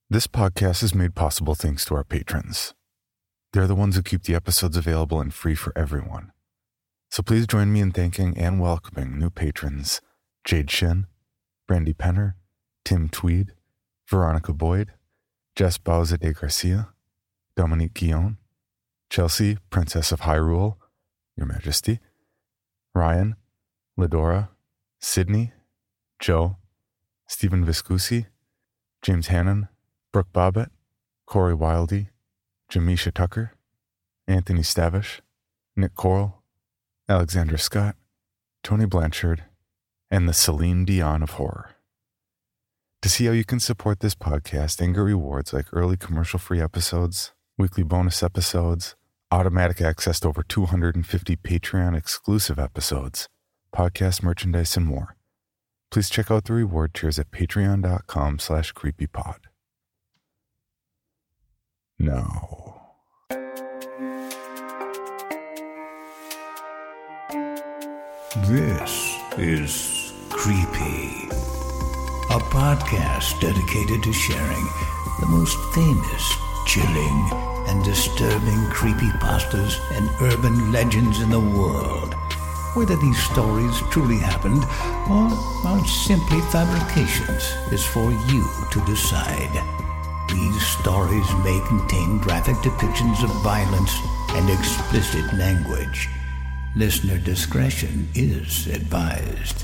This podcast is made possible thanks to our patrons. They're the ones who keep the episodes available and free for everyone. So please join me in thanking and welcoming new patrons: Jade Shin, Brandy Penner, Tim Tweed, Veronica Boyd, Jess Bauza de Garcia, Dominique Guillon, Chelsea, Princess of Hyrule, Your Majesty, Ryan, Ladora, Sydney, Joe, Stephen Viscusi, James Hannon, Brooke Bobbitt, Corey Wildy, Jamisha Tucker, Anthony Stavish, Nick Coral, Alexandra Scott, Tony Blanchard, and the Celine Dion of horror. To see how you can support this podcast and get rewards like early commercial-free episodes, weekly bonus episodes, automatic access to over 250 Patreon-exclusive episodes, podcast merchandise, and more, please check out the reward tiers at patreon.com/creepypod. Now, this is Creepy, a podcast dedicated to sharing the most famous, chilling, and disturbing creepypastas and urban legends in the world. Whether these stories truly happened or are simply fabrications is for you to decide. These stories may contain graphic depictions of violence and explicit language. Listener discretion is advised.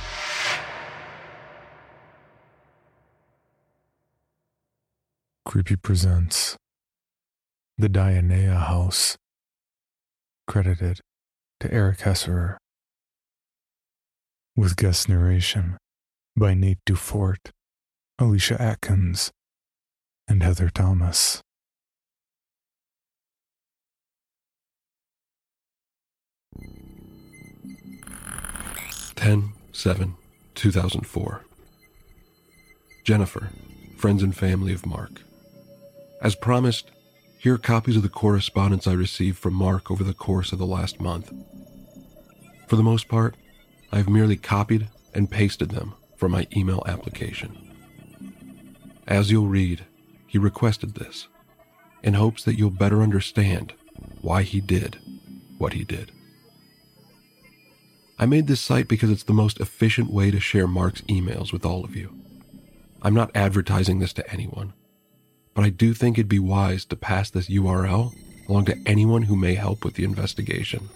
Creepy presents The Dianea House, credited to Eric Hesserer, with guest narration by Nate Dufort, Alicia Atkins, and Heather Thomas. Ten 7/2004. Jennifer, friends and family of Mark. As promised, here are copies of the correspondence I received from Mark over the course of the last month. For the most part, I have merely copied and pasted them from my email application. As you'll read, he requested this, in hopes that you'll better understand why he did what he did. I made this site because it's the most efficient way to share Mark's emails with all of you. I'm not advertising this to anyone, but I do think it'd be wise to pass this URL along to anyone who may help with the investigation.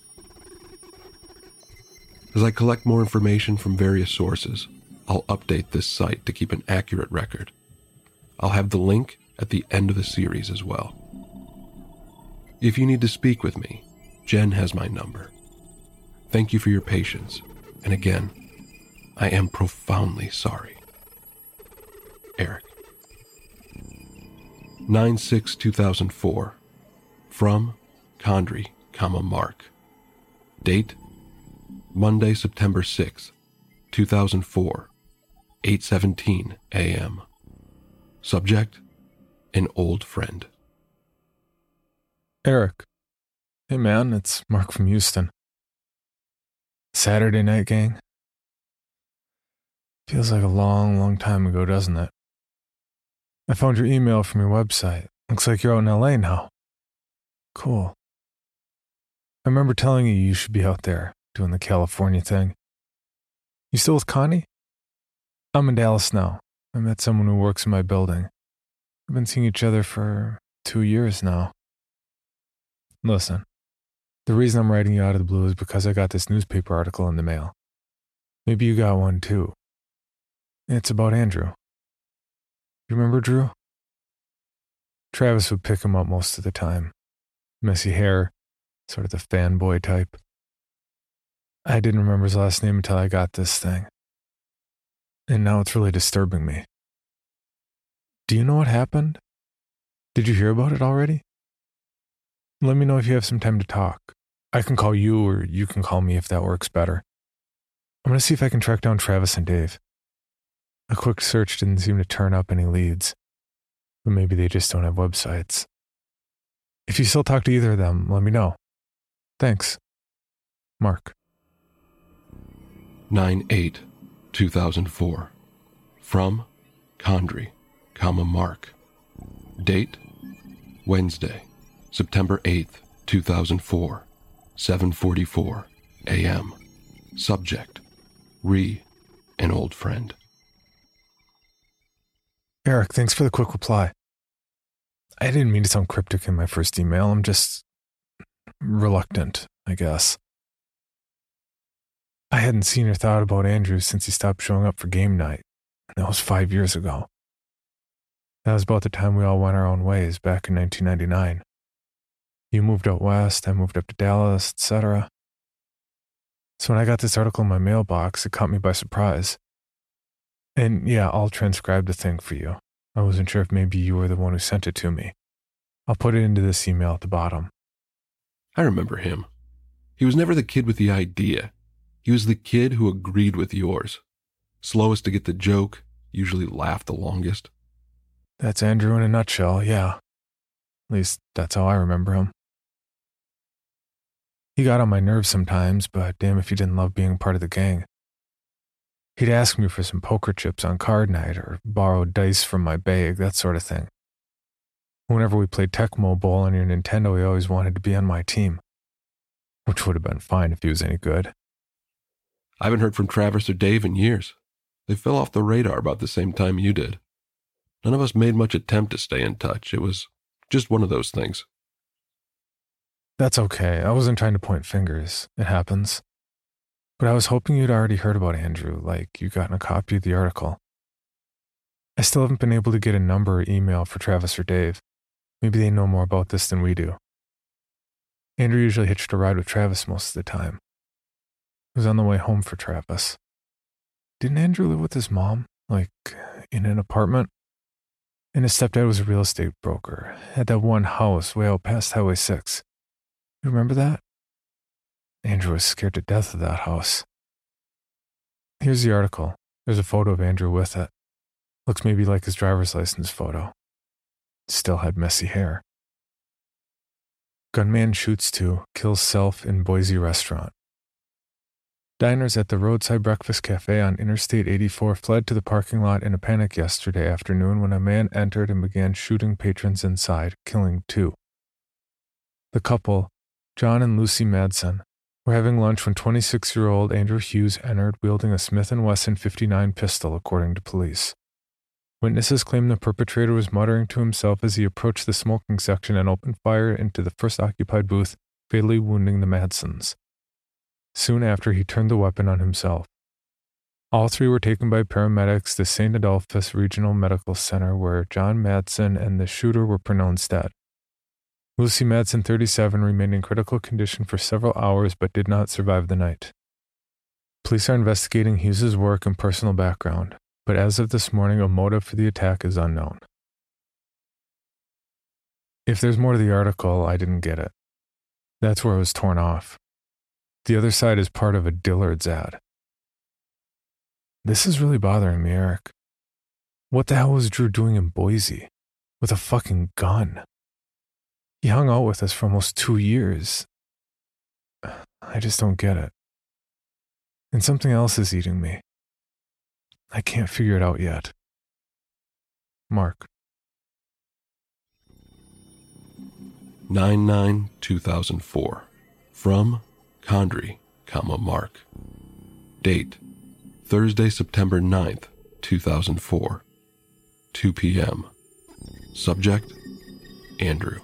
As I collect more information from various sources, I'll update this site to keep an accurate record. I'll have the link at the end of the series as well. If you need to speak with me, Jen has my number. Thank you for your patience, and again, I am profoundly sorry. Eric. 9/6/2004. From Condry, Mark. Date: Monday, September 6th, 2004, 8:17 a.m. Subject: an old friend. Eric. Hey man, it's Mark from Houston. Saturday night, gang? Feels like a long, long time ago, doesn't it? I found your email from your website. Looks like you're out in LA now. Cool. I remember telling you you should be out there doing the California thing. You still with Connie? I'm in Dallas now. I met someone who works in my building. We've been seeing each other for 2 years now. Listen, the reason I'm writing you out of the blue is because I got this newspaper article in the mail. Maybe you got one too. It's about Andrew. You remember Drew? Travis would pick him up most of the time. Messy hair, sort of the fanboy type. I didn't remember his last name until I got this thing. And now it's really disturbing me. Do you know what happened? Did you hear about it already? Let me know if you have some time to talk. I can call you or you can call me if that works better. I'm going to see if I can track down Travis and Dave. A quick search didn't seem to turn up any leads, but maybe they just don't have websites. If you still talk to either of them, let me know. Thanks. Mark. 9/8/2004. From Condry, Mark. Date, Wednesday, September 8th, 2004, 7:44 a.m. Subject, an old friend. Eric, thanks for the quick reply. I didn't mean to sound cryptic in my first email. I'm just reluctant, I guess. I hadn't seen or thought about Andrew since he stopped showing up for game night. That was 5 years ago. That was about the time we all went our own ways, back in 1999. You moved out west, I moved up to Dallas, etc. So when I got this article in my mailbox, it caught me by surprise. And yeah, I'll transcribe the thing for you. I wasn't sure if maybe you were the one who sent it to me. I'll put it into this email at the bottom. I remember him. He was never the kid with the idea. He was the kid who agreed with yours. Slowest to get the joke, usually laughed the longest. That's Andrew in a nutshell, yeah. At least that's how I remember him. He got on my nerves sometimes, but damn if he didn't love being part of the gang. He'd ask me for some poker chips on card night or borrow dice from my bag, that sort of thing. Whenever we played Tecmo Bowl on your Nintendo, he always wanted to be on my team. Which would have been fine if he was any good. I haven't heard from Travis or Dave in years. They fell off the radar about the same time you did. None of us made much attempt to stay in touch. It was just one of those things. That's okay. I wasn't trying to point fingers. It happens. But I was hoping you'd already heard about Andrew, like you gotten a copy of the article. I still haven't been able to get a number or email for Travis or Dave. Maybe they know more about this than we do. Andrew usually hitched a ride with Travis most of the time. He was on the way home for Travis. Didn't Andrew live with his mom, like in an apartment? And his stepdad was a real estate broker, had that one house way out past Highway 6. You remember that? Andrew was scared to death of that house. Here's the article. There's a photo of Andrew with it. Looks maybe like his driver's license photo. Still had messy hair. Gunman shoots two, kills self in Boise restaurant. Diners at the roadside breakfast cafe on Interstate 84 fled to the parking lot in a panic yesterday afternoon when a man entered and began shooting patrons inside, killing two. The couple, John and Lucy Madsen, were having lunch when 26-year-old Andrew Hughes entered wielding a Smith & Wesson .59 pistol, according to police. Witnesses claim the perpetrator was muttering to himself as he approached the smoking section and opened fire into the first occupied booth, fatally wounding the Madsens. Soon after, he turned the weapon on himself. All three were taken by paramedics to St. Adolphus Regional Medical Center, where John Madsen and the shooter were pronounced dead. Lucy Madsen, 37, remained in critical condition for several hours but did not survive the night. Police are investigating Hughes' work and personal background, but as of this morning, a motive for the attack is unknown. If there's more to the article, I didn't get it. That's where it was torn off. The other side is part of a Dillard's ad. This is really bothering me, Eric. What the hell was Drew doing in Boise? With a fucking gun? He hung out with us for almost 2 years. I just don't get it. And something else is eating me. I can't figure it out yet. Mark. 9/9/2004. From Condry, Mark. Date, Thursday, September 9th, 2004, 2 p.m. Subject, Andrew.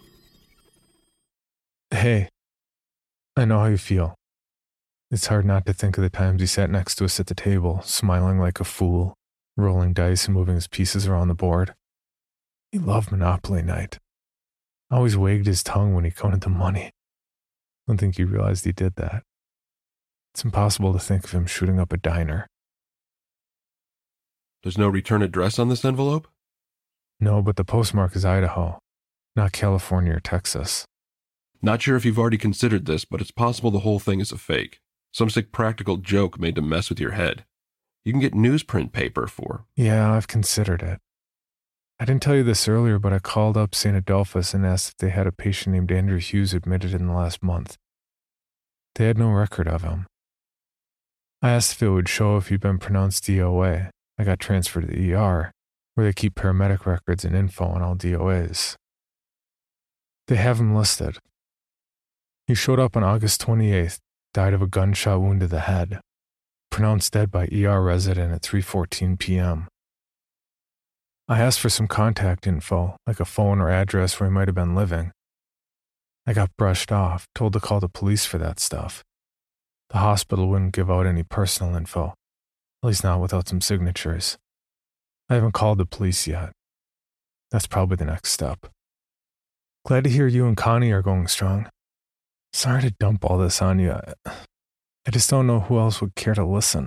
Hey, I know how you feel. It's hard not to think of the times he sat next to us at the table, smiling like a fool, rolling dice and moving his pieces around the board. He loved Monopoly night. Always wagged his tongue when he counted the money. Don't think he realized he did that. It's impossible to think of him shooting up a diner. There's no return address on this envelope? No, but the postmark is Idaho, not California or Texas. Not sure if you've already considered this, but it's possible the whole thing is a fake. Some sick practical joke made to mess with your head. You can get newsprint paper for... Yeah, I've considered it. I didn't tell you this earlier, but I called up St. Adolphus and asked if they had a patient named Andrew Hughes admitted in the last month. They had no record of him. I asked if it would show if he'd been pronounced DOA. I got transferred to the ER. where they keep paramedic records and info on all DOAs. They have him listed. He showed up on August 28th, died of a gunshot wound to the head, pronounced dead by ER resident at 3:14 p.m. I asked for some contact info, like a phone or address where he might have been living. I got brushed off, told to call the police for that stuff. The hospital wouldn't give out any personal info, at least not without some signatures. I haven't called the police yet. That's probably the next step. Glad to hear you and Connie are going strong. Sorry to dump all this on you. I just don't know who else would care to listen.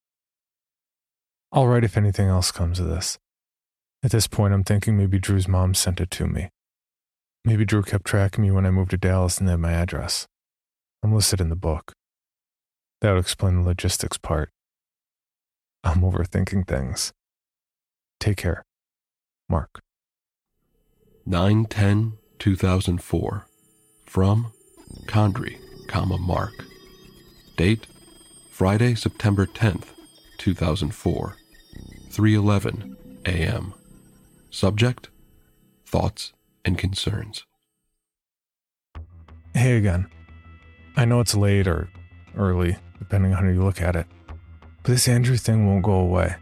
I'll write if anything else comes of this. At this point, I'm thinking maybe Drew's mom sent it to me. Maybe Drew kept track of me when I moved to Dallas and had my address. I'm listed in the book. That would explain the logistics part. I'm overthinking things. Take care. Mark. 9/10/2004. From Condry, Mark. Date, Friday, September 10th, 2004. 3:11 a.m. Subject, thoughts and concerns. Hey again. I know it's late or early, depending on how you look at it, but this Andrew thing won't go away.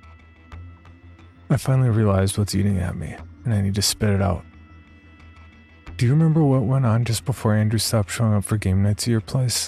I finally realized what's eating at me, and I need to spit it out. Do you remember what went on just before Andrew stopped showing up for game nights at your place?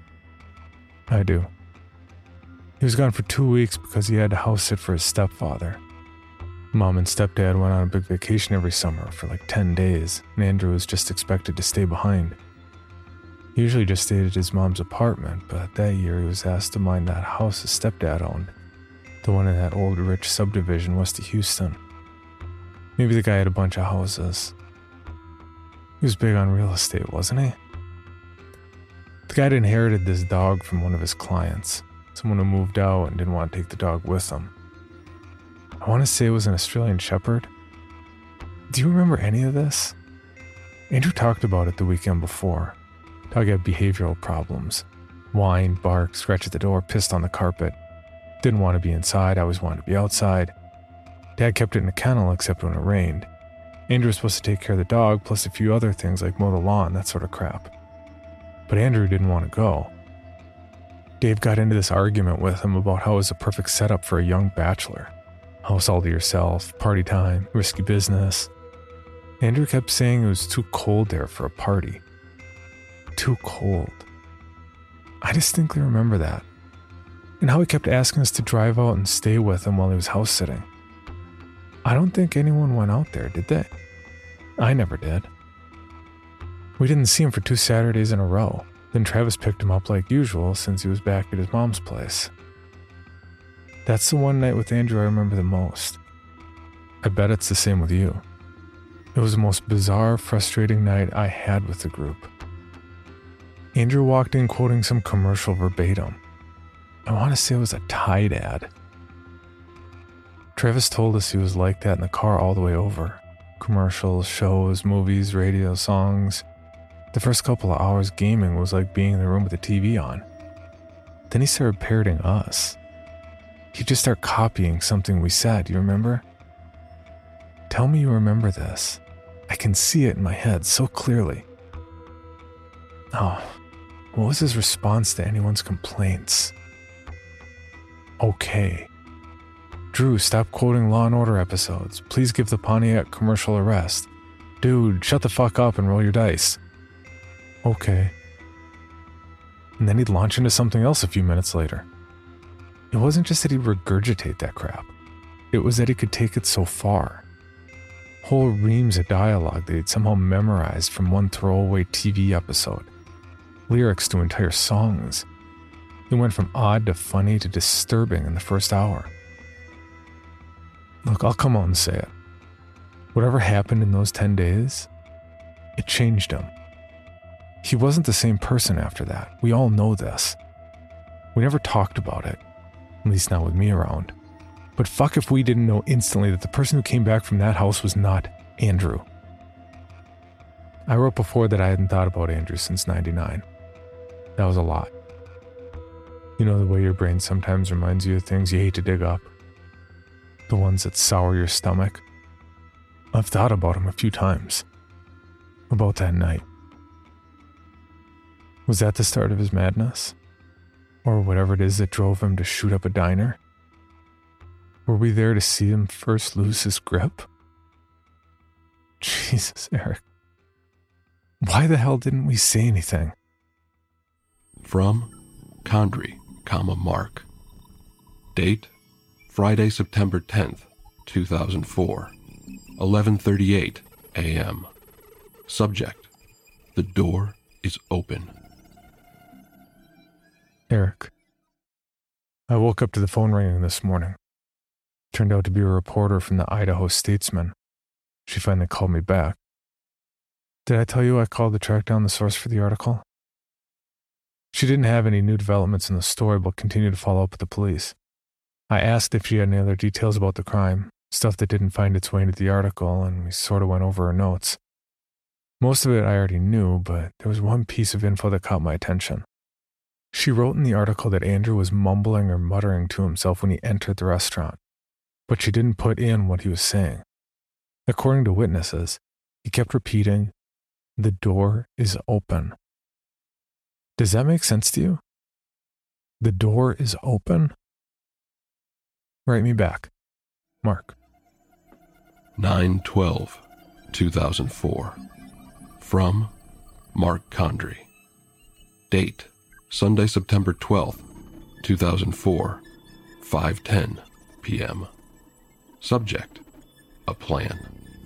I do. He was gone for 2 weeks because he had to house sit for his stepfather. Mom and stepdad went on a big vacation every summer for like 10 days, and Andrew was just expected to stay behind. He usually just stayed at his mom's apartment, but that year he was asked to mind that house his stepdad owned, the one in that old rich subdivision west of Houston. Maybe the guy had a bunch of houses. He was big on real estate, wasn't he? The guy had inherited this dog from one of his clients, someone who moved out and didn't want to take the dog with him. I want to say it was an Australian Shepherd. Do you remember any of this? Andrew talked about it the weekend before. Dog had behavioral problems. Whined, barked, scratched at the door, pissed on the carpet. Didn't want to be inside, always wanted to be outside. Dad kept it in a kennel except when it rained. Andrew was supposed to take care of the dog, plus a few other things like mow the lawn, that sort of crap. But Andrew didn't want to go. Dave got into this argument with him about how it was a perfect setup for a young bachelor. House all to yourself, party time, risky business. Andrew kept saying it was too cold there for a party. Too cold. I distinctly remember that. And how he kept asking us to drive out and stay with him while he was house sitting. I don't think anyone went out there, did they? I never did. We didn't see him for 2 Saturdays in a row. Then Travis picked him up like usual since he was back at his mom's place. That's the one night with Andrew I remember the most. I bet it's the same with you. It was the most bizarre, frustrating night I had with the group. Andrew walked in quoting some commercial verbatim. I want to say it was a Tide ad. Travis told us he was like that in the car all the way over. Commercials, shows, movies, radio, songs. The first couple of hours gaming was like being in the room with the TV on. Then he started parroting us. He'd just start copying something we said, you remember? Tell me you remember this. I can see it in my head so clearly. Oh, what was his response to anyone's complaints? Okay. Drew, stop quoting Law & Order episodes. Please give the Pontiac commercial a rest. Dude, shut the fuck up and roll your dice. Okay. And then he'd launch into something else a few minutes later. It wasn't just that he'd regurgitate that crap. It was that he could take it so far. Whole reams of dialogue that he'd somehow memorized from one throwaway TV episode. Lyrics to entire songs. It went from odd to funny to disturbing in the first hour. Look, I'll come out and say it. Whatever happened in those 10 days, it changed him. He wasn't the same person after that. We all know this. We never talked about it. At least not with me around. But fuck if we didn't know instantly that the person who came back from that house was not Andrew. I wrote before that I hadn't thought about Andrew since '99. That was a lot. You know the way your brain sometimes reminds you of things you hate to dig up. The ones that sour your stomach. I've thought about him a few times. About that night. Was that the start of his madness? Or whatever it is that drove him to shoot up a diner? Were we there to see him first lose his grip? Jesus, Eric. Why the hell didn't we say anything? From Condry, Mark. Date, Friday, September 10th, 2004, 11:38 a.m. Subject, the door is open. Eric. I woke up to the phone ringing this morning. Turned out to be a reporter from the Idaho Statesman. She finally called me back. Did I tell you I called to track down the source for the article? She didn't have any new developments in the story, but continued to follow up with the police. I asked if she had any other details about the crime, stuff that didn't find its way into the article, and we sort of went over her notes. Most of it I already knew, but there was one piece of info that caught my attention. She wrote in the article that Andrew was mumbling or muttering to himself when he entered the restaurant, but she didn't put in what he was saying. According to witnesses, he kept repeating, "The door is open." Does that make sense to you? The door is open? Write me back. Mark. 9/12/2004. From Mark Condry. Date, Sunday, September 12th, 2004, 5:10 p.m. Subject, a plan.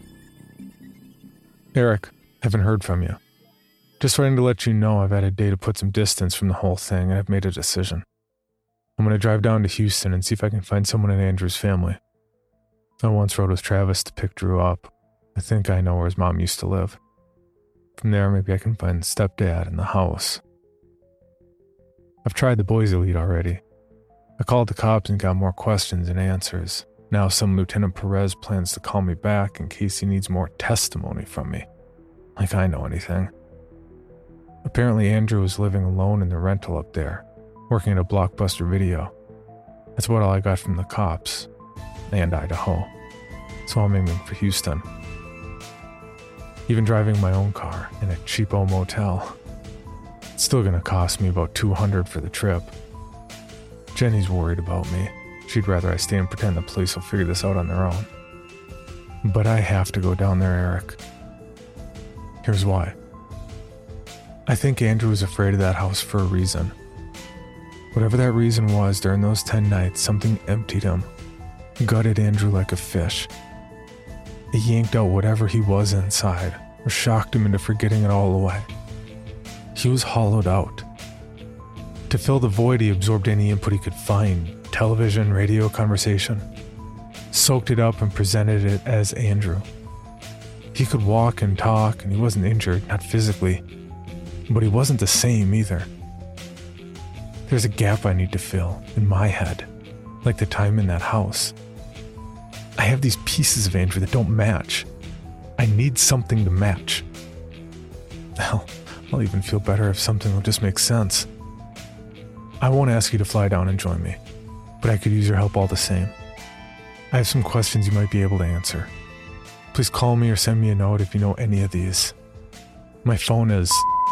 Eric, haven't heard from you. Just writing to let you know I've had a day to put some distance from the whole thing, and I've made a decision. I'm going to drive down to Houston and see if I can find someone in Andrew's family. I once rode with Travis to pick Drew up. I think I know where his mom used to live. From there, maybe I can find stepdad in the house. I've tried the Boise lead already. I called the cops and got more questions and answers. Now some Lieutenant Perez plans to call me back in case he needs more testimony from me. Like I know anything. Apparently Andrew was living alone in the rental up there, working at a Blockbuster Video. That's about all I got from the cops, and Idaho. So I'm aiming for Houston. Even driving my own car in a cheapo motel. It's still gonna cost me about $200 for the trip. Jenny's worried about me. She'd rather I stay and pretend the police will figure this out on their own. But I have to go down there, Eric. Here's why. I think Andrew was afraid of that house for a reason. Whatever that reason was, during those 10 nights, something emptied him, gutted Andrew like a fish. It yanked out whatever he was inside, or shocked him into forgetting it all away. He was hollowed out. To fill the void, he absorbed any input he could find, television, radio, conversation, soaked it up and presented it as Andrew. He could walk and talk, and he wasn't injured, not physically, but he wasn't the same either. There's a gap I need to fill in my head, like the time in that house. I have these pieces of Andrew that don't match. I need something to match. Hell, I'll even feel better if something will just make sense. I won't ask you to fly down and join me, but I could use your help all the same. I have some questions you might be able to answer. Please call me or send me a note if you know any of these. My phone is...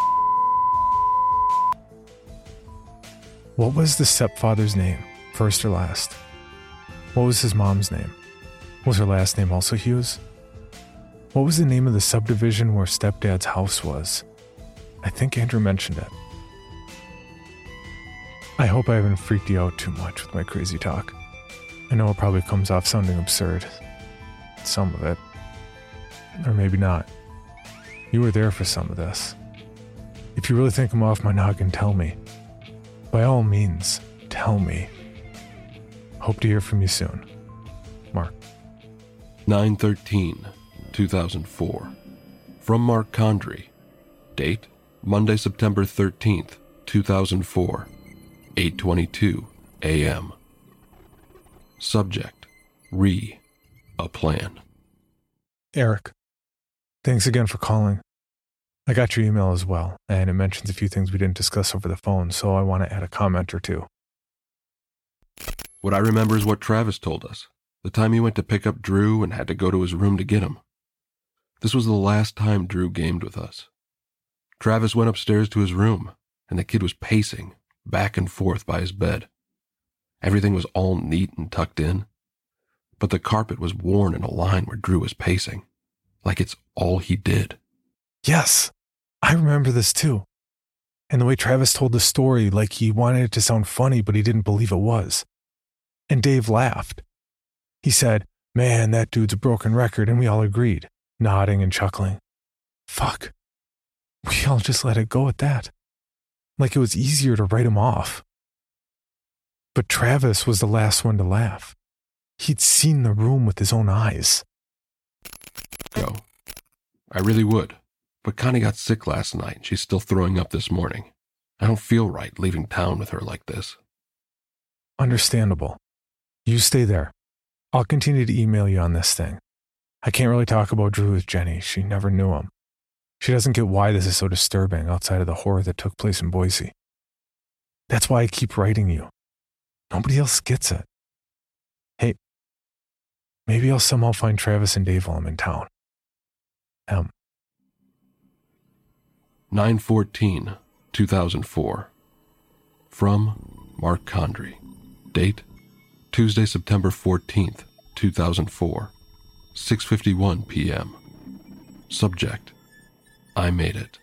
What was the stepfather's name, first or last? What was his mom's name? Was her last name also Hughes? What was the name of the subdivision where stepdad's house was? I think Andrew mentioned it. I hope I haven't freaked you out too much with my crazy talk. I know it probably comes off sounding absurd. Some of it. Or maybe not. You were there for some of this. If you really think I'm off my noggin, tell me. By all means, tell me. Hope to hear from you soon. Mark. 9/13/2004. From Mark Condry. Date, Monday, September 13th, 2004, 8:22 a.m. Subject, a plan. Eric, thanks again for calling. I got your email as well, and it mentions a few things we didn't discuss over the phone, so I want to add a comment or two. What I remember is what Travis told us, The time he went to pick up Drew and had to go to his room to get him. This was the last time Drew gamed with us. Travis went upstairs to his room, and the kid was pacing back and forth by his bed. Everything was all neat and tucked in, but the carpet was worn in a line where Drew was pacing, like it's all he did. Yes, I remember this too. And the way Travis told the story, like he wanted it to sound funny, but he didn't believe it was. And Dave laughed. He said, "Man, that dude's a broken record," and we all agreed, nodding and chuckling. Fuck. We all just let it go at that. Like it was easier to write him off. But Travis was the last one to laugh. He'd seen the room with his own eyes. Go. I really would. But Connie got sick last night and she's still throwing up this morning. I don't feel right leaving town with her like this. Understandable. You stay there. I'll continue to email you on this thing. I can't really talk about Drew with Jenny. She never knew him. She doesn't get why this is so disturbing outside of the horror that took place in Boise. That's why I keep writing you. Nobody else gets it. Hey, maybe I'll somehow find Travis and Dave while I'm in town. 9/14/2004. From Mark Condry. Date, Tuesday, September 14th, 2004. 6:51 p.m. Subject, I made it.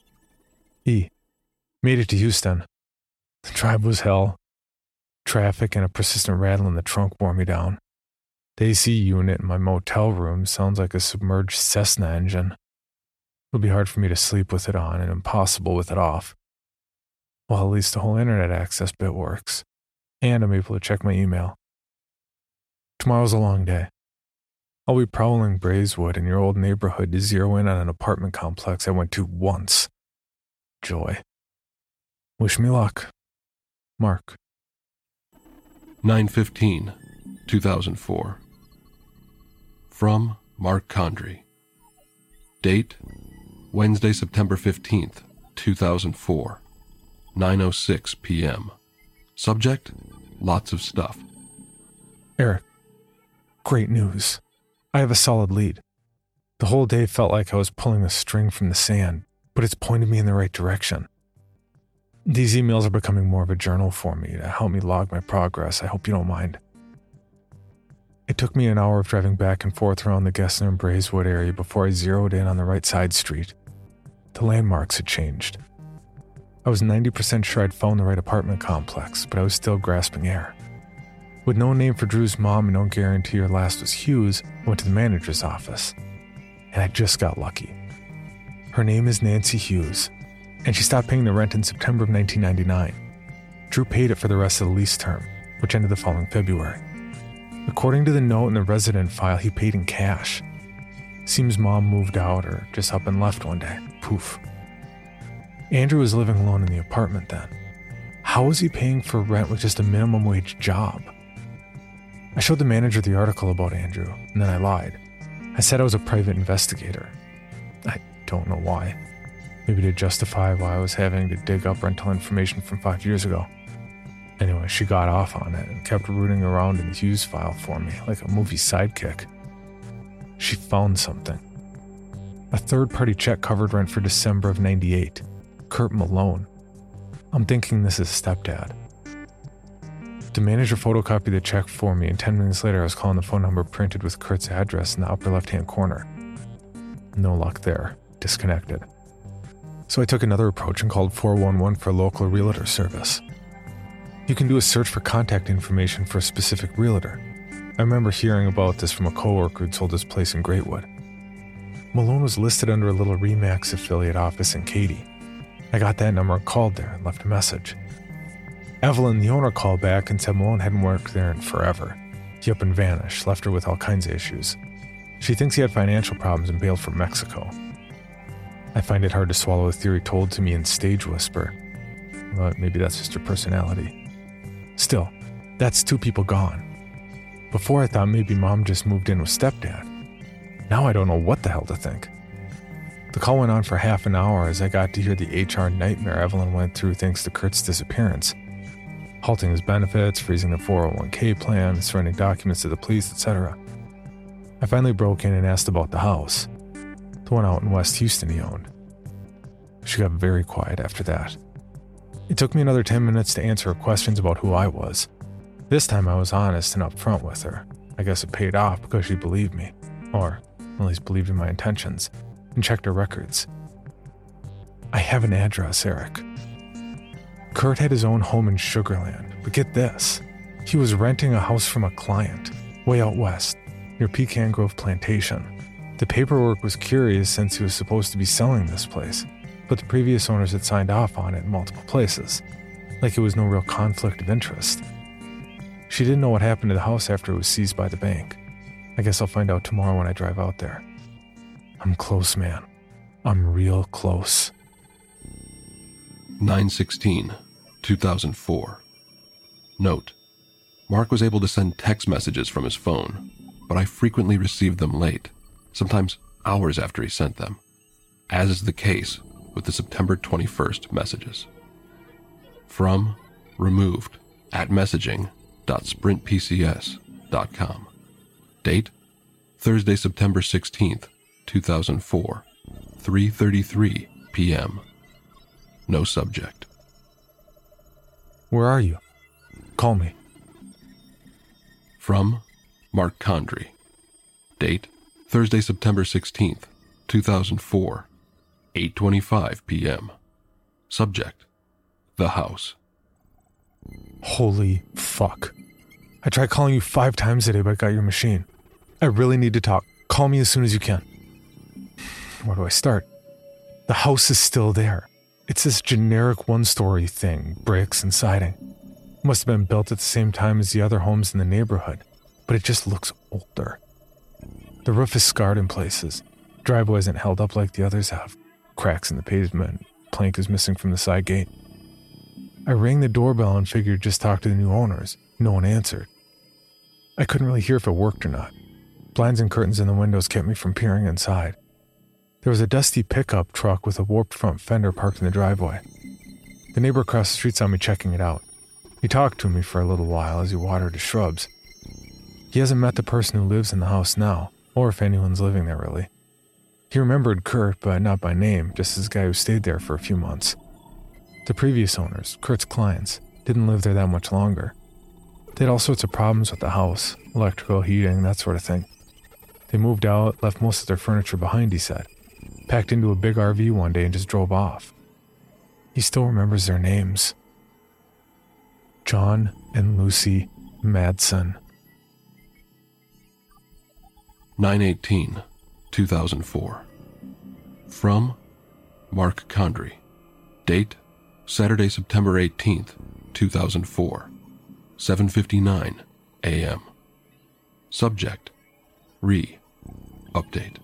Made it to Houston. The drive was hell. Traffic and a persistent rattle in the trunk wore me down. The AC unit in my motel room sounds like a submerged Cessna engine. It'll be hard for me to sleep with it on and impossible with it off. Well, at least the whole internet access bit works, and I'm able to check my email. Tomorrow's a long day. I'll be prowling Braeswood in your old neighborhood to zero in on an apartment complex I went to once. Joy. Wish me luck. Mark. 9/15/2004. From Mark Condry. Date, Wednesday, September 15th, 2004. 9:06 p.m. Subject, lots of stuff. Eric. Great news. I have a solid lead. The whole day felt like I was pulling a string from the sand, but it's pointed me in the right direction. These emails are becoming more of a journal for me to help me log my progress. I hope you don't mind. It took me an hour of driving back and forth around the Gessner and Braeswood area before I zeroed in on the right side street. The landmarks had changed. I was 90% sure I'd found the right apartment complex, but I was still grasping air. With no name for Drew's mom and no guarantee her last was Hughes, I went to the manager's office. And I just got lucky. Her name is Nancy Hughes, and she stopped paying the rent in September of 1999. Drew paid it for the rest of the lease term, which ended the following February. According to the note in the resident file, he paid in cash. Seems mom moved out or just up and left one day. Poof. Andrew was living alone in the apartment then. How was he paying for rent with just a minimum wage job? I showed the manager the article about Andrew, and then I lied. I said I was a private investigator. I don't know why. Maybe to justify why I was having to dig up rental information from 5 years ago. Anyway, she got off on it and kept rooting around in the Hughes file for me, like a movie sidekick. She found something. A third-party check covered rent for December of '98. Kurt Malone. I'm thinking this is stepdad. The manager photocopied the check for me, and 10 minutes later I was calling the phone number printed with Kurt's address in the upper left-hand corner. No luck there. Disconnected. So I took another approach and called 411 for a local realtor service. You can do a search for contact information for a specific realtor. I remember hearing about this from a coworker who sold his place in Greatwood. Malone was listed under a little Remax affiliate office in Katy. I got that number and called there and left a message. Evelyn, the owner, called back and said Malone hadn't worked there in forever. He up and vanished, left her with all kinds of issues. She thinks he had financial problems and bailed for Mexico. I find it hard to swallow a theory told to me in Stage Whisper. But maybe that's just her personality. Still, that's 2 people gone. Before I thought maybe mom just moved in with stepdad. Now I don't know what the hell to think. The call went on for half an hour as I got to hear the HR nightmare Evelyn went through thanks to Kurt's disappearance. halting his benefits, freezing the 401k plan, surrendering documents to the police, etc. I finally broke in and asked about the house, the one out in West Houston he owned. She got very quiet after that. It took me another 10 minutes to answer her questions about who I was. This time I was honest and upfront with her. I guess it paid off because she believed me, or at least believed in my intentions, and checked her records. I have an address, Eric. Kurt had his own home in Sugar Land, but get this. He was renting a house from a client, way out west, near Pecan Grove Plantation. The paperwork was curious since he was supposed to be selling this place, but the previous owners had signed off on it in multiple places, like it was no real conflict of interest. She didn't know what happened to the house after it was seized by the bank. I guess I'll find out tomorrow when I drive out there. I'm close, man. I'm real close. 9/16/2004. Note: Mark was able to send text messages from his phone, but I frequently received them late, sometimes hours after he sent them, as is the case with the September 21st messages. From removed at messaging.sprintpcs.com. Date: Thursday, September 16th, 2004, 3:33 p.m. No subject. Where are you? Call me. From Mark Condry. Date: Thursday, September 16th, 2004, 8:25 p.m. Subject: The house. Holy fuck. I tried calling you 5 times today, but I got your machine. I really need to talk. Call me as soon as you can. Where do I start? The house is still there. It's this generic one-story thing, bricks and siding. It must have been built at the same time as the other homes in the neighborhood, but it just looks older. The roof is scarred in places. Driveway isn't held up like the others have. Cracks in the pavement. Plank is missing from the side gate. I rang the doorbell and figured just talk to the new owners. No one answered. I couldn't really hear if it worked or not. Blinds and curtains in the windows kept me from peering inside. There was a dusty pickup truck with a warped front fender parked in the driveway. The neighbor across the street saw me checking it out. He talked to me for a little while as he watered his shrubs. He hasn't met the person who lives in the house now, or if anyone's living there really. He remembered Kurt, but not by name, just as the guy who stayed there for a few months. The previous owners, Kurt's clients, didn't live there that much longer. They had all sorts of problems with the house, electrical, heating, that sort of thing. They moved out, left most of their furniture behind, he said. Packed into a big RV one day and just drove off. He still remembers their names. John and Lucy Madsen. 9/18/2004. From Mark Condry. Date: Saturday, September 18th, 2004, 7:59 a.m. Subject: Update.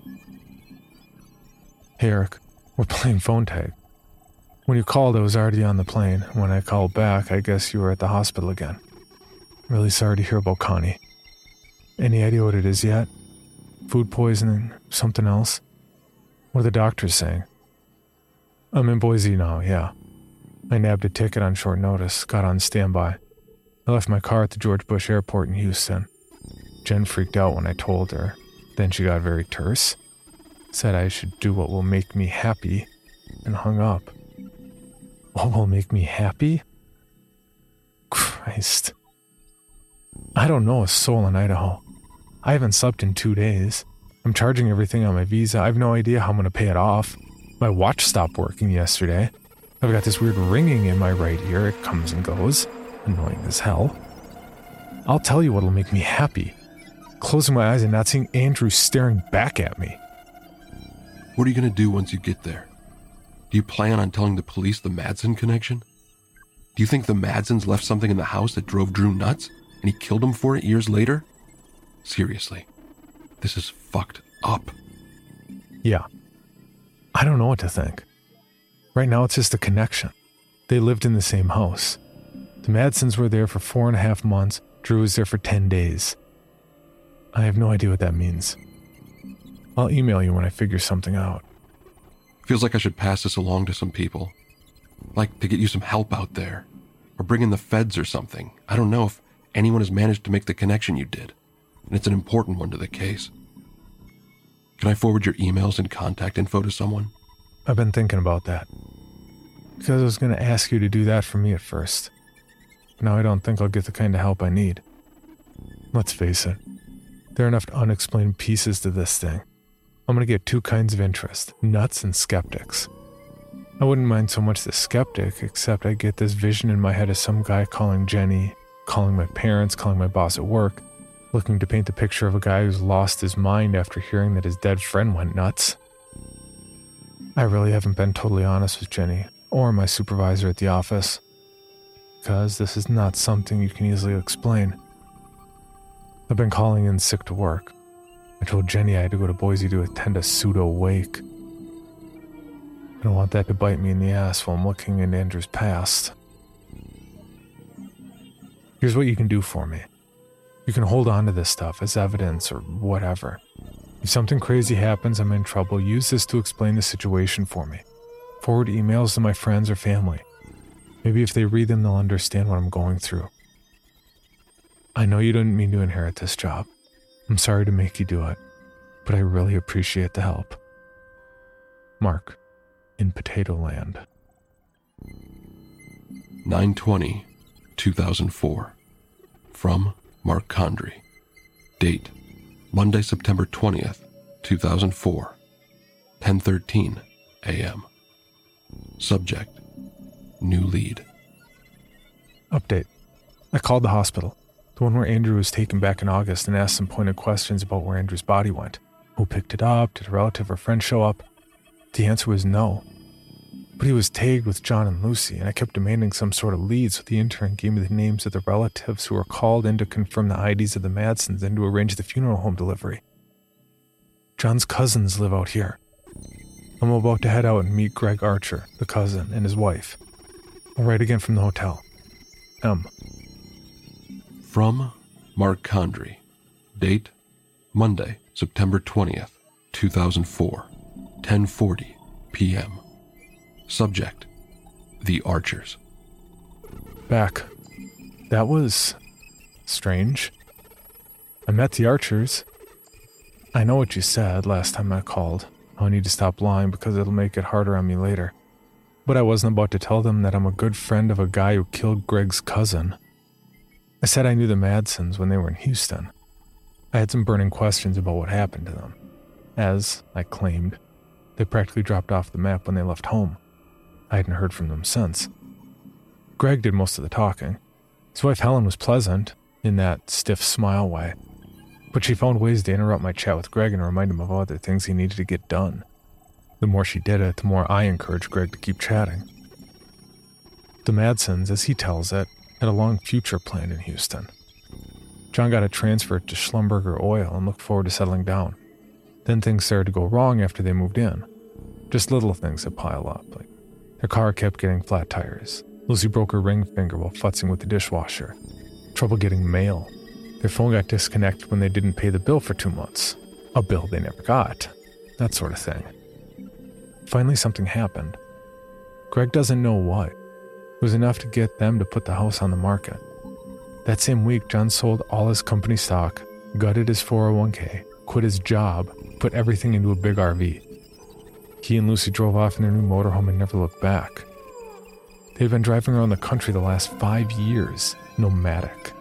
Hey Eric, we're playing phone tag. When you called, I was already on the plane. When I called back, I guess you were at the hospital again. Really sorry to hear about Connie. Any idea what it is yet? Food poisoning? Something else? What are the doctors saying? I'm in Boise now, yeah. I nabbed a ticket on short notice, got on standby. I left my car at the George Bush Airport in Houston. Jen freaked out when I told her. Then she got very terse. Said I should do what will make me happy, and hung up. What will make me happy? Christ. I don't know a soul in Idaho. I haven't slept in 2 days. I'm charging everything on my Visa. I have no idea how I'm going to pay it off. My watch stopped working yesterday. I've got this weird ringing in my right ear. It comes and goes. Annoying as hell. I'll tell you what'll make me happy. Closing my eyes and not seeing Andrew staring back at me. What are you going to do once you get there? Do you plan on telling the police the Madsen connection? Do you think the Madsens left something in the house that drove Drew nuts, and he killed him for it years later? Seriously, this is fucked up. Yeah. I don't know what to think. Right now it's just a connection. They lived in the same house. The Madsens were there for 4.5 months. Drew was there for 10 days. I have no idea what that means. I'll email you when I figure something out. Feels like I should pass this along to some people. Like to get you some help out there. or bring in the feds or something. I don't know if anyone has managed to make the connection you did, and it's an important one to the case. Can I forward your emails and contact info to someone? I've been thinking about that. Because I was going to ask you to do that for me at first. But now I don't think I'll get the kind of help I need. Let's face it, there are enough unexplained pieces to this thing. I'm going to get two kinds of interest, nuts and skeptics. I wouldn't mind so much the skeptic, except I get this vision in my head of some guy calling Jenny, calling my parents, calling my boss at work, looking to paint the picture of a guy who's lost his mind after hearing that his dead friend went nuts. I really haven't been totally honest with Jenny, or my supervisor at the office, because this is not something you can easily explain. I've been calling in sick to work. I told Jenny I had to go to Boise to attend a pseudo-wake. I don't want that to bite me in the ass while I'm looking into Andrew's past. Here's what you can do for me. You can hold on to this stuff as evidence or whatever. If something crazy happens, I'm in trouble, use this to explain the situation for me. Forward emails to my friends or family. Maybe if they read them, they'll understand what I'm going through. I know you didn't mean to inherit this job. I'm sorry to make you do it, but I really appreciate the help. Mark, in Potato Land. 9/20/2004. From Mark Condry. Date: Monday, September 20th, 2004. 10:13 a.m. Subject: New lead. Update. I called the hospital, the one where Andrew was taken back in August, and asked some pointed questions about where Andrew's body went. Who picked it up? Did a relative or friend show up? The answer was no. But he was tagged with John and Lucy, and I kept demanding some sort of lead, so the intern gave me the names of the relatives who were called in to confirm the IDs of the Madsons and to arrange the funeral home delivery. John's cousins live out here. I'm about to head out and meet Greg Archer, the cousin, and his wife. I'll write again from the hotel. M. From Mark Condry. Date: Monday, September 20th, 2004. 10:40 p.m. Subject: The Archers. Back. That was strange. I met the Archers. I know what you said last time I called. I need to stop lying because it'll make it harder on me later. But I wasn't about to tell them that I'm a good friend of a guy who killed Greg's cousin. I said I knew the Madsons when they were in Houston. I had some burning questions about what happened to them. As I claimed, they practically dropped off the map when they left home. I hadn't heard from them since. Greg did most of the talking. His wife Helen was pleasant, in that stiff smile way, but she found ways to interrupt my chat with Greg and remind him of other things he needed to get done. The more she did it, the more I encouraged Greg to keep chatting. The Madsons, as he tells it, had a long future planned in Houston. John got a transfer to Schlumberger Oil and looked forward to settling down. Then things started to go wrong after they moved in. Just little things that pile up, like their car kept getting flat tires. Lucy broke her ring finger while futzing with the dishwasher. Trouble getting mail. Their phone got disconnected when they didn't pay the bill for 2 months. A bill they never got. That sort of thing. Finally, something happened. Greg doesn't know what. It was enough to get them to put the house on the market. That same week, John sold all his company stock, gutted his 401k, quit his job, put everything into a big RV. He and Lucy drove off in their new motorhome and never looked back. They'd been driving around the country the last 5 years, nomadic.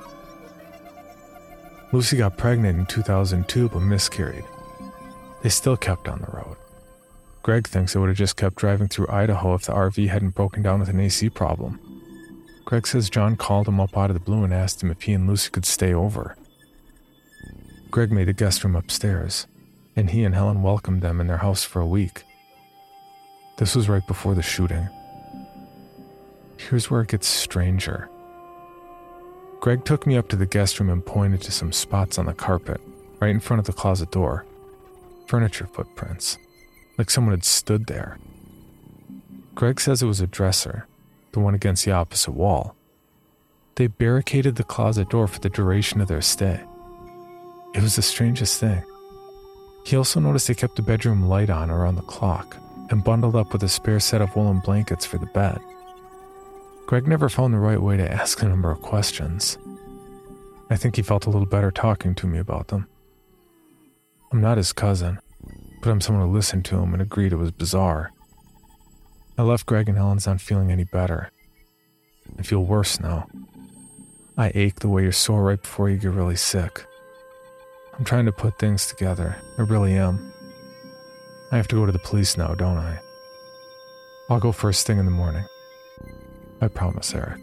Lucy got pregnant in 2002 but miscarried. They still kept on the road. Greg thinks they would have just kept driving through Idaho if the RV hadn't broken down with an AC problem. Greg says John called him up out of the blue and asked him if he and Lucy could stay over. Greg made a guest room upstairs, and he and Helen welcomed them in their house for a week. This was right before the shooting. Here's where it gets stranger. Greg took me up to the guest room and pointed to some spots on the carpet, right in front of the closet door. Furniture footprints, like someone had stood there. Greg says it was a dresser, the one against the opposite wall. They barricaded the closet door for the duration of their stay. It was the strangest thing. He also noticed they kept the bedroom light on around the clock and bundled up with a spare set of woolen blankets for the bed. Greg never found the right way to ask a number of questions. I think he felt a little better talking to me about them. I'm not his cousin, but I'm someone who listened to him and agreed it was bizarre. I left Greg and Ellen's not feeling any better. I feel worse now. I ache the way you're sore right before you get really sick. I'm trying to put things together. I really am. I have to go to the police now, don't I? I'll go first thing in the morning. I promise, Eric.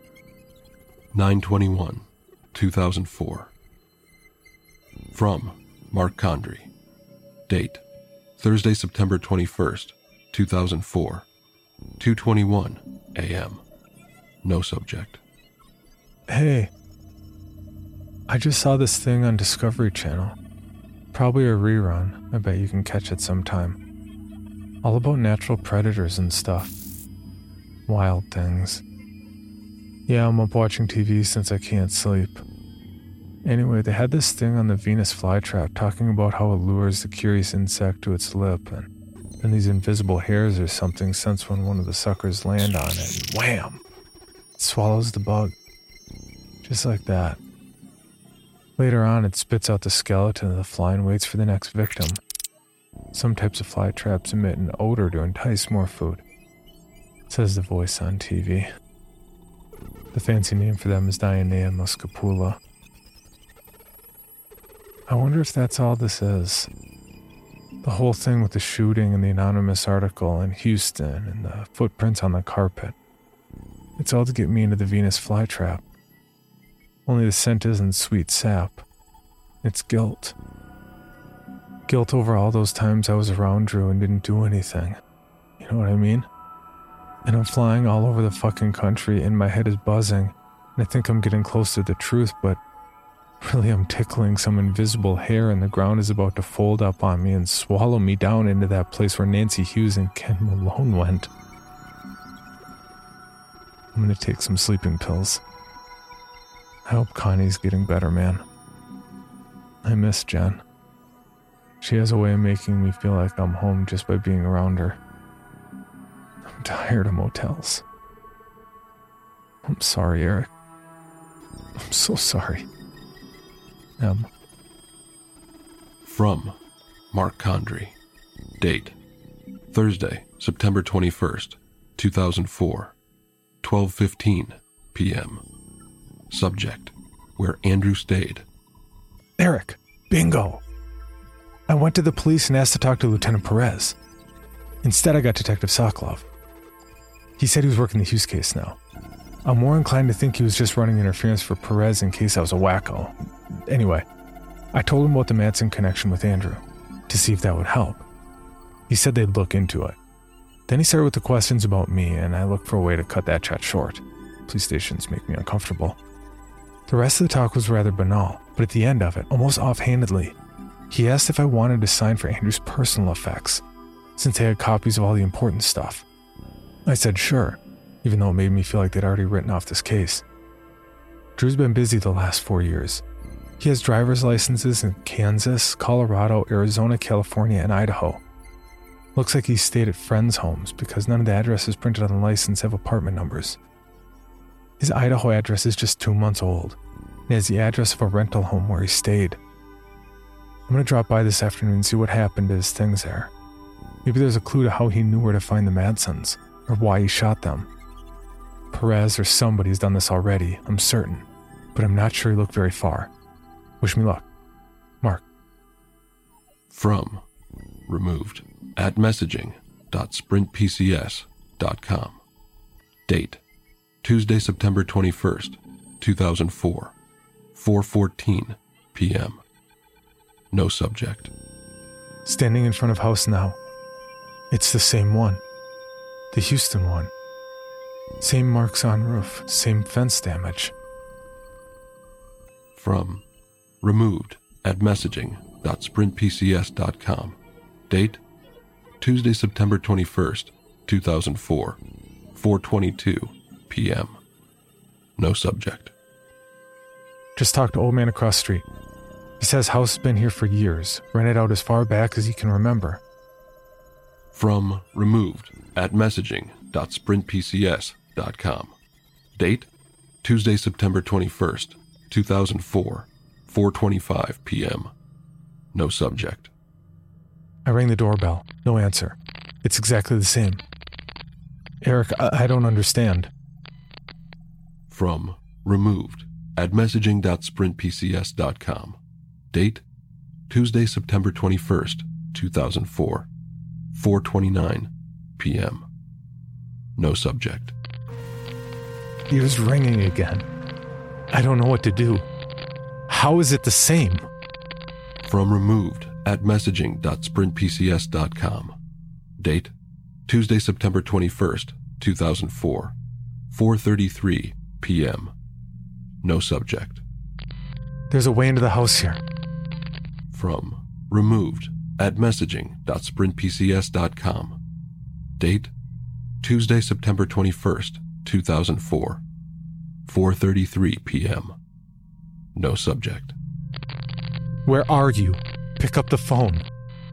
9/21/2004. From Mark Condry. Date: Thursday, September 21st, 2004. 2:21 a.m. No subject. Hey. I just saw this thing on Discovery Channel. Probably a rerun. I bet you can catch it sometime. All about natural predators and stuff. Wild things. Yeah, I'm up watching TV since I can't sleep. Anyway, they had this thing on the Venus flytrap talking about how it lures the curious insect to its lip, and then these invisible hairs or something sense when one of the suckers land on it, and wham! It swallows the bug. Just like that. Later on, it spits out the skeleton of the fly and waits for the next victim. Some types of fly traps emit an odor to entice more food, says the voice on TV. The fancy name for them is Dionea muscipula. I wonder if that's all this is. The whole thing with the shooting and the anonymous article in Houston and the footprints on the carpet. It's all to get me into the Venus flytrap. Only the scent isn't sweet sap. It's guilt. Guilt over all those times I was around Drew and didn't do anything. You know what I mean? And I'm flying all over the fucking country and my head is buzzing. And I think I'm getting close to the truth, but really I'm tickling some invisible hair and the ground is about to fold up on me and swallow me down into that place where Nancy Hughes and Ken Malone went. I'm gonna take some sleeping pills. I hope Connie's getting better, man. I miss Jen. She has a way of making me feel like I'm home just by being around her. I'm tired of motels. I'm sorry, Eric. I'm so sorry. M. From Mark Condry. Date: Thursday, September 21st, 2004. 12:15 p.m. Subject: where Andrew stayed. Eric, bingo! I went to the police and asked to talk to Lieutenant Perez. Instead, I got Detective Sokolov. He said he was working the Hughes case now. I'm more inclined to think he was just running interference for Perez in case I was a wacko. Anyway, I told him about the Madsen connection with Andrew, to see if that would help. He said they'd look into it. Then he started with the questions about me, and I looked for a way to cut that chat short. Police stations make me uncomfortable. The rest of the talk was rather banal, but at the end of it, almost offhandedly, he asked if I wanted to sign for Andrew's personal effects, since they had copies of all the important stuff. I said sure, even though it made me feel like they'd already written off this case. Drew's been busy the last 4 years. He has driver's licenses in Kansas, Colorado, Arizona, California, and Idaho. Looks like he stayed at friends' homes because none of the addresses printed on the license have apartment numbers. His Idaho address is just 2 months old, and has the address of a rental home where he stayed. I'm going to drop by this afternoon and see what happened to his things there. Maybe there's a clue to how he knew where to find the Madsens, or why he shot them. Perez or somebody's done this already, I'm certain, but I'm not sure he looked very far. Wish me luck. Mark. From removed at messaging.sprintpcs.com. Date: Tuesday, September 21st, 2004. 4:14 p.m. No subject. Standing in front of house now. It's the same one. The Houston one. Same marks on roof, same fence damage. From removed at messaging.sprintpcs.com. Date: Tuesday, September 21st, 2004. 4:22 p.m. No subject. Just talked to old man across street. He says house has been here for years, rented out as far back as he can remember. From removed at messaging.sprintpcs.com. Date, Tuesday, September 21st, 2004, 4:25 p.m. No subject. I rang the doorbell. No answer. It's exactly the same. Eric, I don't understand. From removed at messaging.sprintpcs.com. Date, Tuesday, September 21st, 2004, 4:29 p.m. No subject. It was ringing again. I don't know what to do. How is it the same? From removed at messaging.sprintpcs.com. Date, Tuesday, September 21st, 2004, 4:33 p.m. No subject. There's a way into the house here. From removed at messaging.sprintpcs.com. Date, Tuesday, September 21st, 2004, 4:33 p.m. No subject. Where are you? Pick up the phone.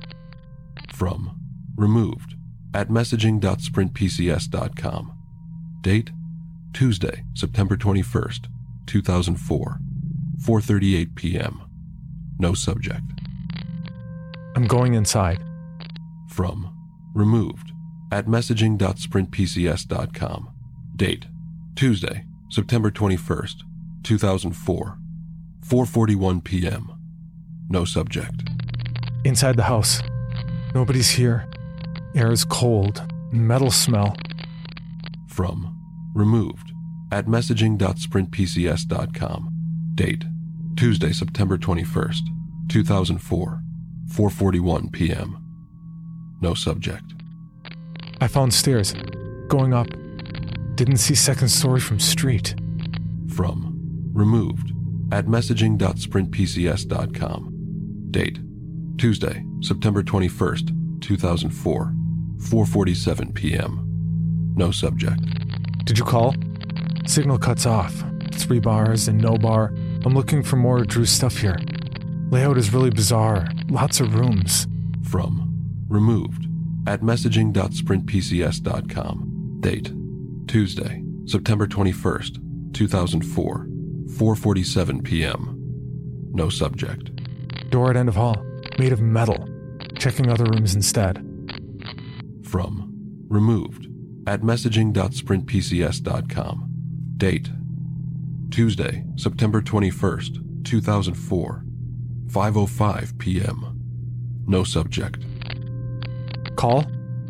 From removed at messaging.sprintpcs.com. Date, Tuesday, September 21st, 2004, 4:38 p.m. No subject. I'm going inside. From removed at messaging.sprintpcs.com. Date, Tuesday, September 21st, 2004, 4:41 p.m. No subject. Inside the house. Nobody's here. Air is cold. Metal smell. From removed at messaging.sprintpcs.com. Date, Tuesday, September 21st, 2004, 4:41 p.m. No subject. I found stairs. Going up. Didn't see second story from street. From removed at messaging.sprintpcs.com. Date, Tuesday, September 21st, 2004, 4:47 p.m. No subject. Did you call? Signal cuts off. 3 bars and no bar. I'm looking for more of Drew's stuff here. Layout is really bizarre. Lots of rooms. From removed at messaging.sprintpcs.com. Date, Tuesday, September 21st, 2004, 4:47 p.m. No subject. Door at end of hall. Made of metal. Checking other rooms instead. From removed at messaging.sprintpcs.com. Date, Tuesday, September 21st, 2004, 5:05 p.m. No subject. Call?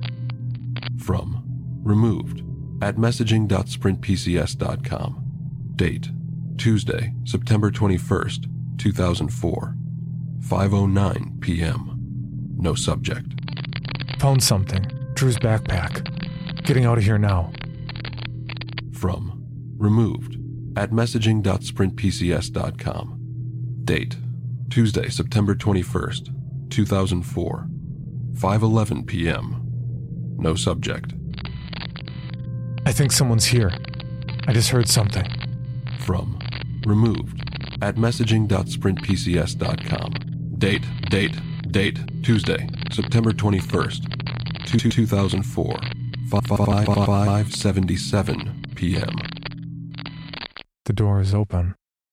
From removed at messaging.sprintpcs.com. Date, Tuesday, September 21st, 2004, 5:09 p.m. No subject. Found something. Drew's backpack. Getting out of here now. From removed at messaging.sprintpcs.com. Date, Tuesday, September 21st, 2004, 5:11 p.m. No subject. I think someone's here. I just heard something. From removed at messaging.sprintpcs.com. Date, Tuesday, September 21st, 2004, 5:77 p.m. The door is open.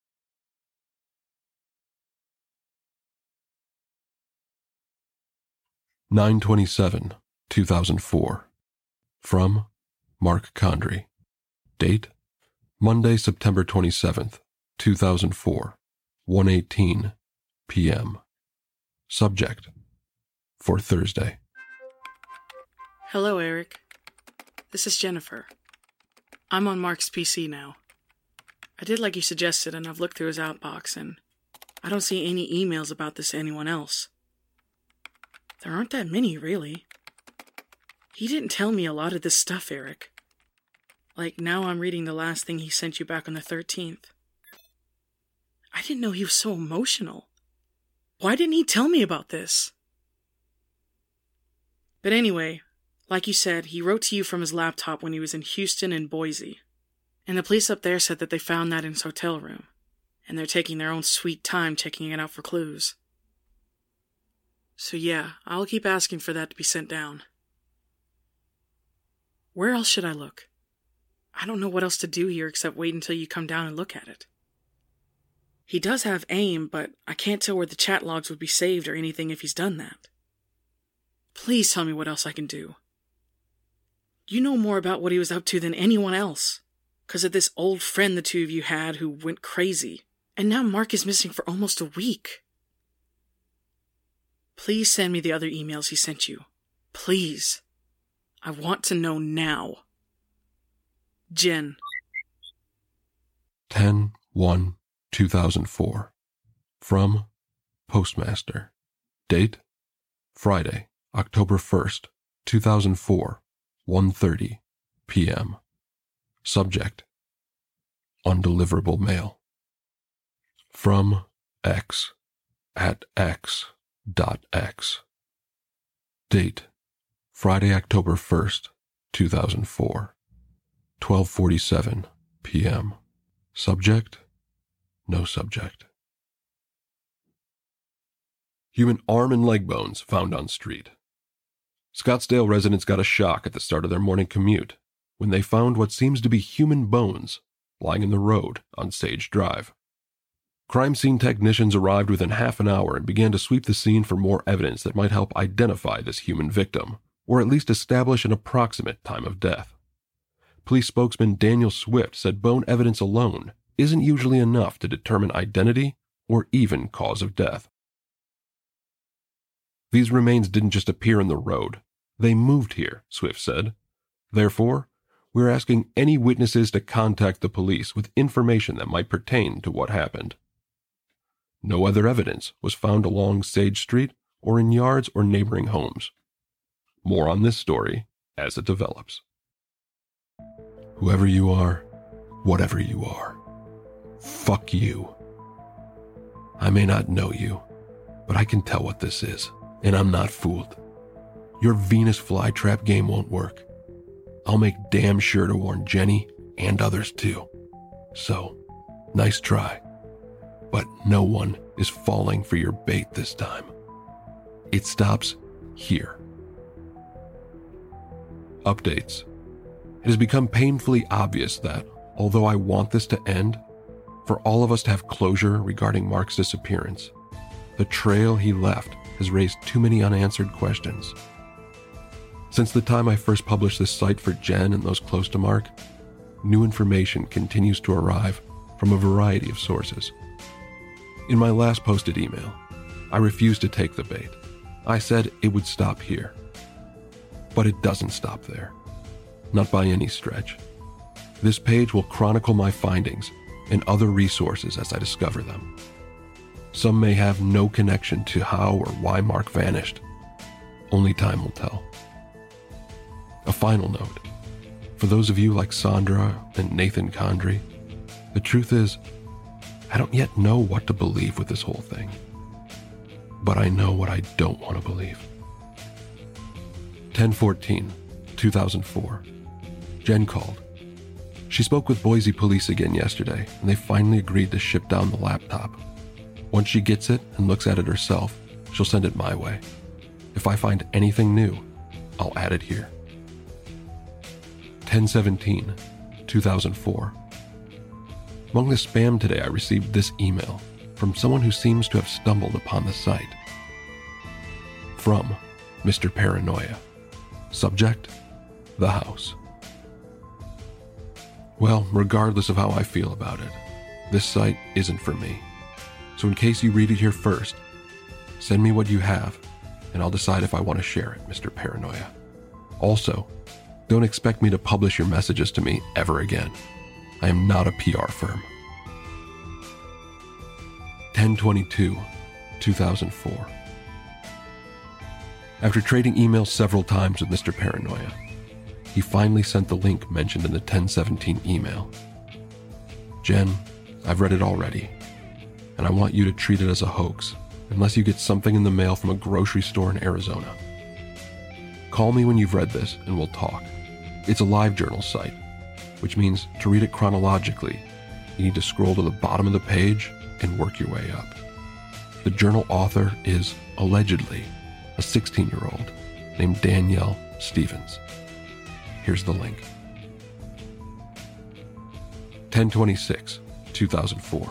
(9/27, 2004). From Mark Condry. Date, Monday, September 27th, 2004, 1:18 p.m. Subject, for Thursday. Hello, Eric. This is Jennifer. I'm on Mark's PC now. I did like you suggested, and I've looked through his outbox, and I don't see any emails about this to anyone else. There aren't that many, really. He didn't tell me a lot of this stuff, Eric. Like, now I'm reading the last thing he sent you back on the 13th. I didn't know he was so emotional. Why didn't he tell me about this? But anyway, like you said, he wrote to you from his laptop when he was in Houston and Boise. And the police up there said that they found that in his hotel room. And they're taking their own sweet time checking it out for clues. So yeah, I'll keep asking for that to be sent down. Where else should I look? I don't know what else to do here except wait until you come down and look at it. He does have AIM, but I can't tell where the chat logs would be saved or anything if he's done that. Please tell me what else I can do. You know more about what he was up to than anyone else, because of this old friend the two of you had who went crazy, and now Mark is missing for almost a week. Please send me the other emails he sent you. Please. I want to know now. Jen. 10/1/2004. From Postmaster. Date: Friday, October 1st, 2004, 1:30 p.m. Subject: Undeliverable mail. From X at X.X. Date: Friday, October 1st, 2004, 12:47 p.m. Subject: No subject. Human arm and leg bones found on street. Scottsdale residents got a shock at the start of their morning commute when they found what seems to be human bones lying in the road on Sage Drive. Crime scene technicians arrived within half an hour and began to sweep the scene for more evidence that might help identify this human victim, or at least establish an approximate time of death. Police spokesman Daniel Swift said bone evidence alone isn't usually enough to determine identity or even cause of death. These remains didn't just appear in the road. They moved here, Swift said. Therefore, we're asking any witnesses to contact the police with information that might pertain to what happened. No other evidence was found along Sage Street or in yards or neighboring homes. More on this story as it develops. Whoever you are, whatever you are, fuck you. I may not know you, but I can tell what this is, and I'm not fooled. Your Venus flytrap game won't work. I'll make damn sure to warn Jenny and others too. So, nice try. But no one is falling for your bait this time. It stops here. Updates. It has become painfully obvious that, although I want this to end, for all of us to have closure regarding Mark's disappearance, the trail he left has raised too many unanswered questions. Since the time I first published this site for Jen and those close to Mark, new information continues to arrive from a variety of sources. In my last posted email, I refused to take the bait. I said it would stop here. But it doesn't stop there. Not by any stretch. This page will chronicle my findings and other resources as I discover them. Some may have no connection to how or why Mark vanished. Only time will tell. A final note. For those of you like Sandra and Nathan Condry, the truth is, I don't yet know what to believe with this whole thing. But I know what I don't want to believe. 10/14/2004. Jen called. She spoke with Boise police again yesterday, and they finally agreed to ship down the laptop. Once she gets it and looks at it herself, she'll send it my way. If I find anything new, I'll add it here. 10/17/2004. Among the spam today, I received this email from someone who seems to have stumbled upon the site. From Mr. Paranoia. Subject: The House. Well, regardless of how I feel about it, this site isn't for me. So in case you read it here first, send me what you have, and I'll decide if I want to share it, Mr. Paranoia. Also, don't expect me to publish your messages to me ever again. I am not a PR firm. 10/22/2004. After trading emails several times with Mr. Paranoia, he finally sent the link mentioned in the 10/17 email. Jen, I've read it already, and I want you to treat it as a hoax unless you get something in the mail from a grocery store in Arizona. Call me when you've read this and we'll talk. It's a LiveJournal site, which means to read it chronologically, you need to scroll to the bottom of the page and work your way up. The journal author is, allegedly, a 16-year-old named Danielle Stevens. Here's the link. 10/26/2004.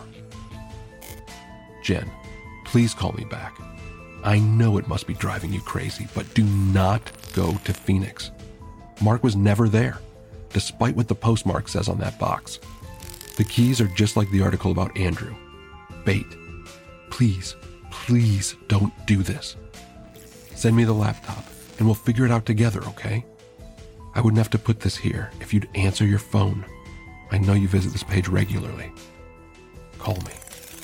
Jen, please call me back. I know it must be driving you crazy, but do not go to Phoenix. Mark was never there, despite what the postmark says on that box. The keys are just like the article about Andrew. Bait. Please, please don't do this. Send me the laptop, and we'll figure it out together, okay? I wouldn't have to put this here if you'd answer your phone. I know you visit this page regularly. Call me.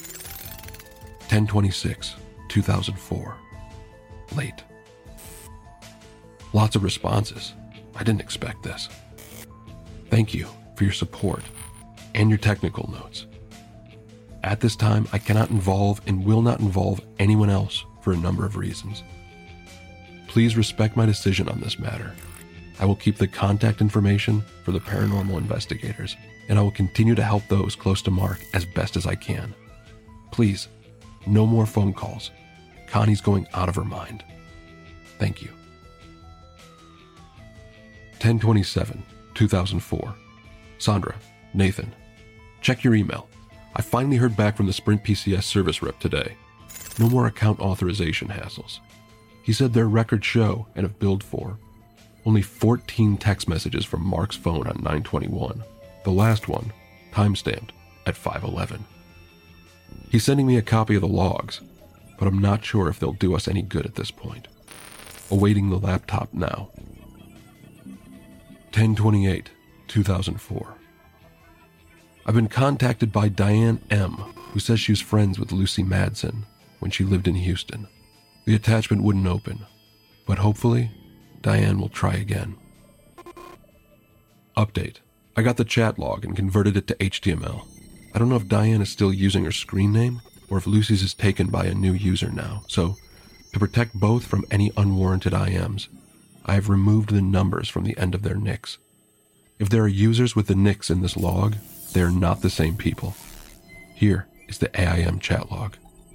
10/26/2004. Late. Lots of responses. I didn't expect this. Thank you for your support and your technical notes. At this time, I cannot involve and will not involve anyone else for a number of reasons. Please respect my decision on this matter. I will keep the contact information for the paranormal investigators, and I will continue to help those close to Mark as best as I can. Please, no more phone calls. Connie's going out of her mind. Thank you. 10/27/2004. Sandra, Nathan, check your email. I finally heard back from the Sprint PCS service rep today. No more account authorization hassles. He said their records show and have billed for only 14 text messages from Mark's phone on 9/21. The last one, timestamped at 5:11. He's sending me a copy of the logs, but I'm not sure if they'll do us any good at this point. Awaiting the laptop now. 10/28/2004. I've been contacted by Diane M., who says she was friends with Lucy Madsen when she lived in Houston. The attachment wouldn't open, but hopefully, Diane will try again. Update. I got the chat log and converted it to HTML. I don't know if Diane is still using her screen name, or if Lucy's is taken by a new user now, so to protect both from any unwarranted IMs, I have removed the numbers from the end of their nicks. If there are users with the nicks in this log, they are not the same people. Here is the AIM chat log.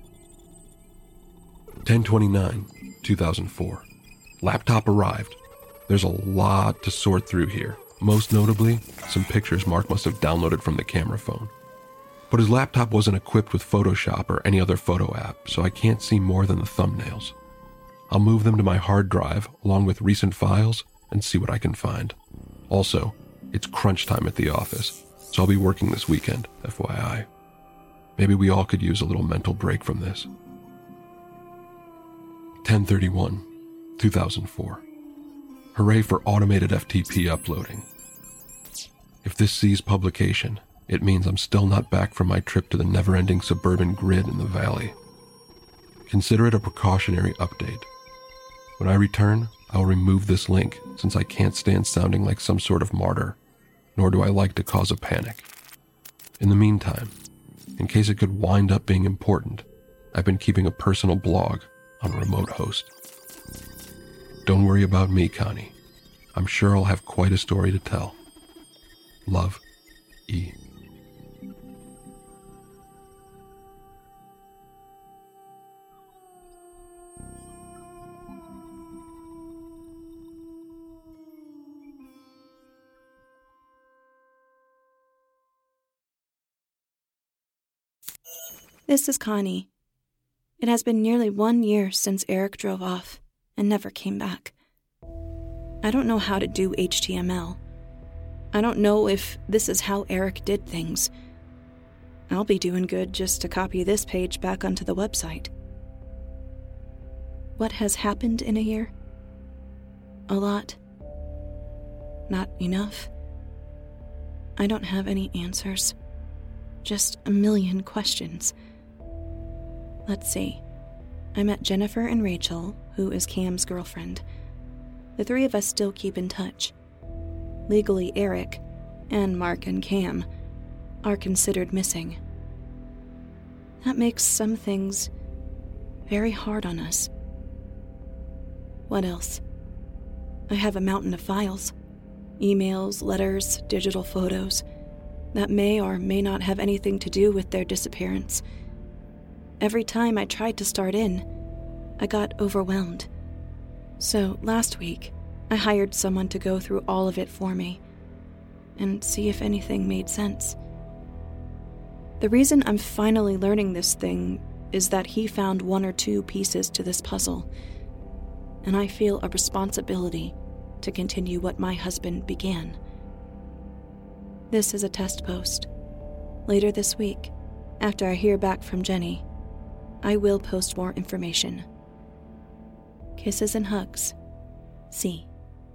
10/29/2004. Laptop arrived. There's a lot to sort through here, most notably some pictures Mark must have downloaded from the camera phone. But his laptop wasn't equipped with Photoshop or any other photo app, so I can't see more than the thumbnails. I'll move them to my hard drive along with recent files and see what I can find. Also, it's crunch time at the office, so I'll be working this weekend, FYI. Maybe we all could use a little mental break from this. 10/31/2004. Hooray for automated FTP uploading. If this sees publication, it means I'm still not back from my trip to the never-ending suburban grid in the valley. Consider it a precautionary update. When I return, I'll remove this link since I can't stand sounding like some sort of martyr, nor do I like to cause a panic. In the meantime, in case it could wind up being important, I've been keeping a personal blog on remote host. Don't worry about me, Connie. I'm sure I'll have quite a story to tell. Love, E. This is Connie. It has been nearly 1 year since Eric drove off and never came back. I don't know how to do HTML. I don't know if this is how Eric did things. I'll be doing good just to copy this page back onto the website. What has happened in a year? A lot. Not enough. I don't have any answers. Just a million questions. Let's see. I met Jennifer and Rachel, who is Cam's girlfriend. The three of us still keep in touch. Legally, Eric, and Mark and Cam, are considered missing. That makes some things very hard on us. What else? I have a mountain of files. Emails, letters, digital photos that may or may not have anything to do with their disappearance. Every time I tried to start in, I got overwhelmed. So last week, I hired someone to go through all of it for me and see if anything made sense. The reason I'm finally learning this thing is that he found 1 or 2 pieces to this puzzle, and I feel a responsibility to continue what my husband began. This is a test post. Later this week, after I hear back from Jenny, I will post more information. Kisses and hugs. C.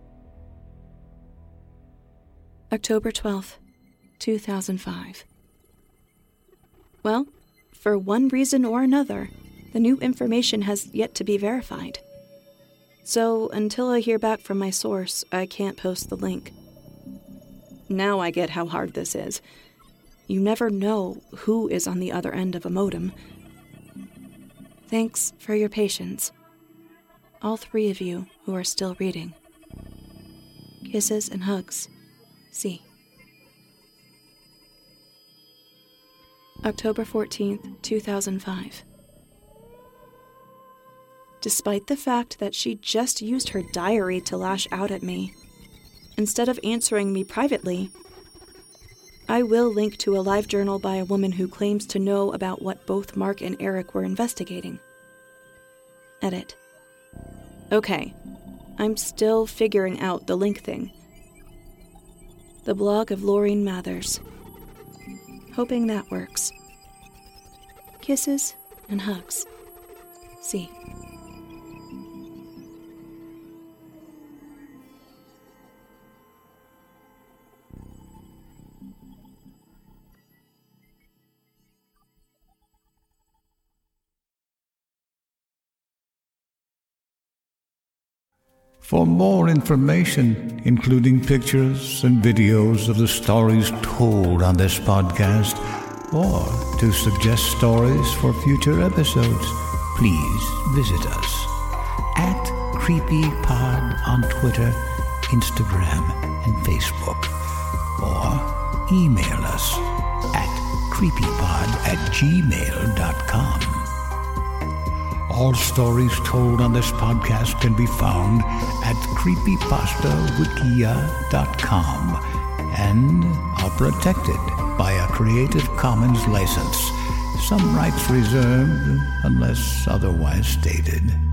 October 12th, 2005. Well, for one reason or another, the new information has yet to be verified. So until I hear back from my source, I can't post the link. Now I get how hard this is. You never know who is on the other end of a modem. Thanks for your patience. All 3 of you who are still reading. Kisses and hugs. C. October 14th, 2005. Despite the fact that she just used her diary to lash out at me, instead of answering me privately, I will link to a live journal by a woman who claims to know about what both Mark and Eric were investigating. Edit. Okay, I'm still figuring out the link thing. The blog of Laureen Mathers. Hoping that works. Kisses and hugs. C. For more information, including pictures and videos of the stories told on this podcast, or to suggest stories for future episodes, please visit us at CreepyPod on Twitter, Instagram, and Facebook, or email us at creepypod@gmail.com. All stories told on this podcast can be found at creepypastawikia.com and are protected by a Creative Commons license. Some rights reserved unless otherwise stated.